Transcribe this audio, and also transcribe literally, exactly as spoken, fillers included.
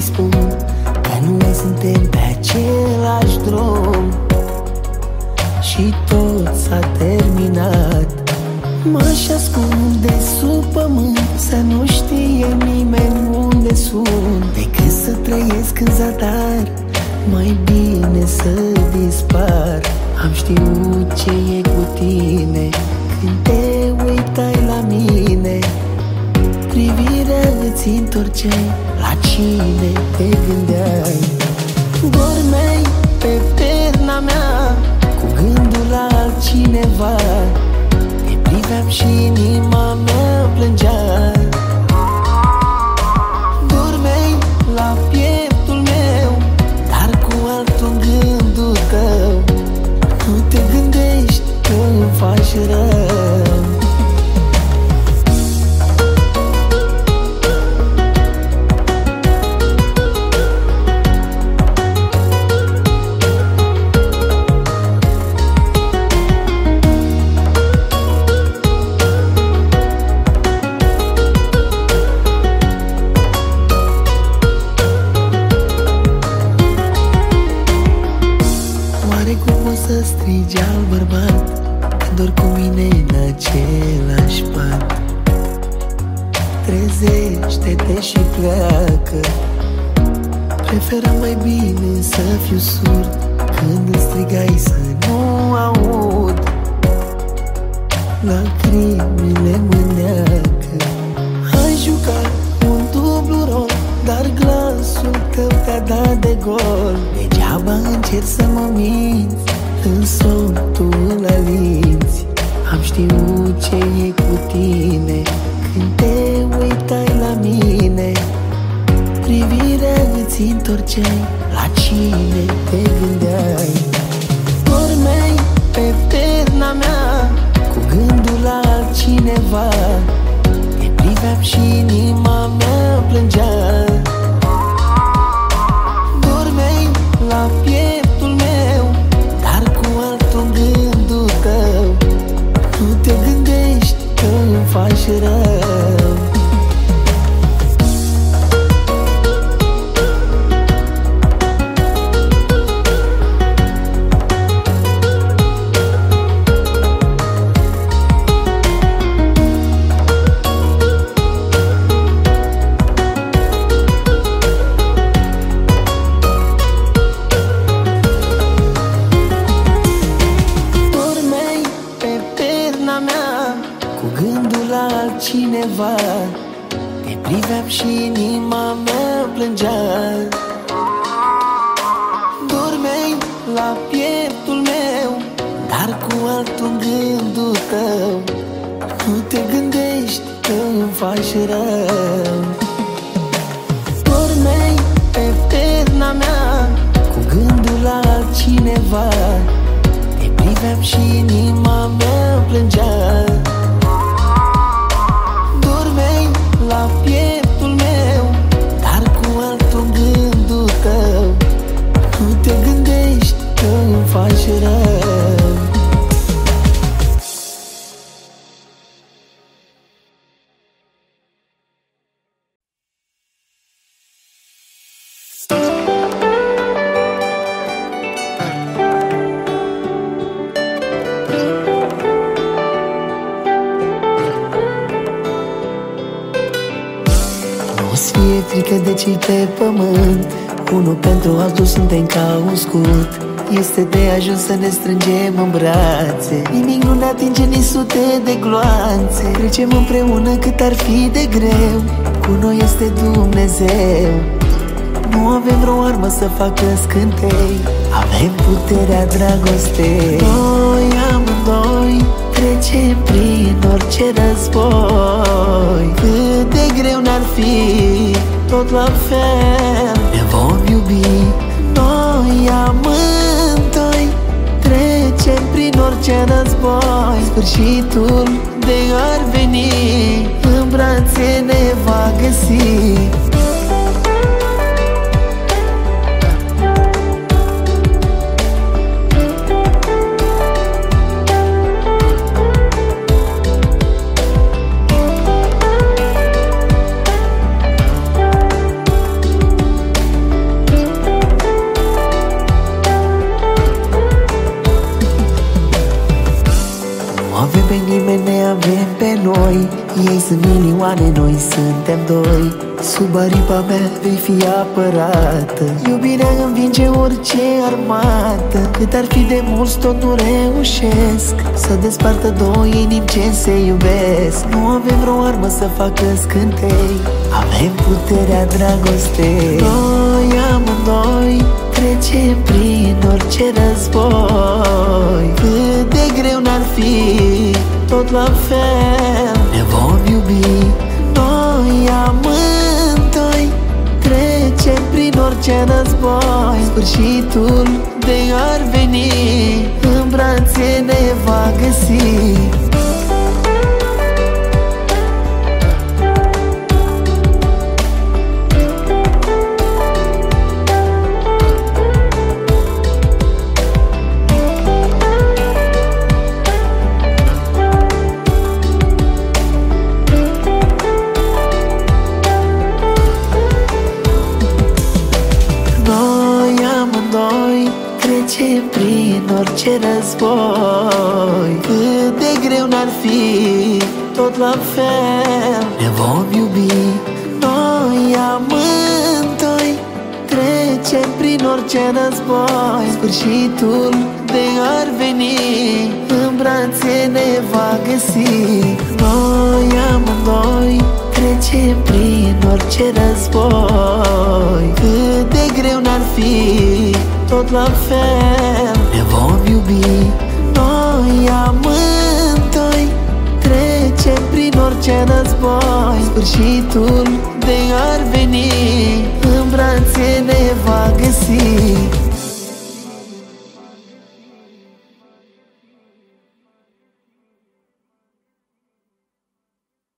spun că nu mai suntem pe același drum și tot s-a terminat. M-aș ascunde sub pământ, să nu știe nimeni unde sunt, decât să trăiesc în zadar, mai bine să dispar. Am știut ce e cu tine când te uitai la mine, privirea îți întorceai, la cine te gândeai. Dormeai pe perna mea cu gândul la altcineva, te priveam și inima mea plângea. Dormeai la pieptul meu, dar cu altul în gândul tău. Nu te gândești că îmi faci rău. Să strigi al bărbat când dormi cu mine în același pat. Trezește-te și pleacă, preferam mai bine să fiu surd când îmi strigai să nu aud. Lacrimile mă neacă. Ai jucat un dublu rol, dar glasul tău te-a dat de gol. Degeaba încerci să mă minți, în somn tu îl alinți. Am știut ce e cu tine când te uitai la mine, privirea îți întorceai, la cine te gândeai. Dormeai pe perna mea cu gândul la altcineva, te priveam și inima mea plângea. Dormeai la pieptul meu, dar cu altul în gândul tău. Nu te gândești că îmi faci rău. Cineva, te priveam și inima mea plângea. Dormeai la pieptul meu, dar cu altul în gândul tău. Nu te gândești că îmi faci rău. Dormeai pe perna mea cu gândul la altcineva, te priveam și inima mea plângea. La pieptul meu, dar cu altul în gândul tău. Nu te gândești că îmi faci rău. Fie frică de cei pe pământ, unul pentru altul suntem ca un scut. Este de ajuns să ne strângem în brațe, nimic nu ne atinge nici sute de gloanțe. Trecem împreună cât ar fi de greu, cu noi este Dumnezeu. Nu avem vreo armă să facă scântei, avem puterea dragostei. Noi amândoi trecem prin orice război, cât de greu n-ar fi, tot la fel ne vom iubi. Noi amândoi trecem prin orice război, sfârșitul de ar veni, în brațe ne va găsi. Ei sunt milioane, noi suntem doi. Sub aripa mea vei fi apărată. Iubirea învinge orice armată. Cât ar fi de mulți, tot nu reușesc să despartă două inimi ce se iubesc. Nu avem vreo armă să facă scântei, avem puterea dragostei. Noi amândoi trecem prin orice război. Cât de greu n-ar fi, tot la fel ne vom iubi. Noi amândoi trecem prin orice război. Sfârșitul de ar veni, în brațe ne va găsi. Trecem prin orice război. Cât de greu n-ar fi, tot la fel ne vom iubi. Noi amândoi trecem prin orice război. Sfârșitul de ar veni, în brațe ne va găsi. Noi amândoi trecem prin orice război. Cât de greu n-ar fi, tot la fel ne vom iubi. Noi amândoi trecem prin orice război. Sfârșitul de ar veni, în brațe ne va găsi.